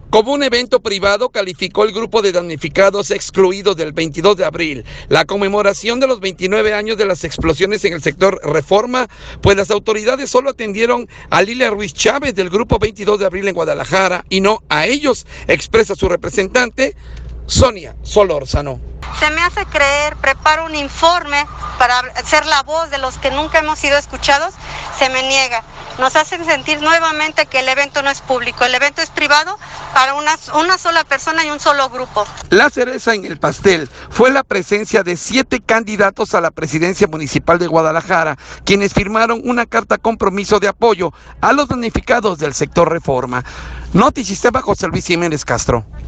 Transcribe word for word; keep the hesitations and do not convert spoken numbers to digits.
Como un evento privado, calificó el grupo de damnificados excluidos del veintidós de abril, la conmemoración de los veintinueve años de las explosiones en el sector Reforma, pues las autoridades solo atendieron a Lilia Ruiz Chávez del grupo veintidós de abril en Guadalajara y no a ellos, expresa su representante, Sonia Solórzano. Se me hace creer, preparo un informe para ser la voz de los que nunca hemos sido escuchados, se me niega. Nos hacen sentir nuevamente que el evento no es público, el evento es privado para una, una sola persona y un solo grupo. La cereza en el pastel fue la presencia de siete candidatos a la presidencia municipal de Guadalajara, quienes firmaron una carta compromiso de apoyo a los damnificados del sector Reforma. Notisistema, José Luis Jiménez Castro.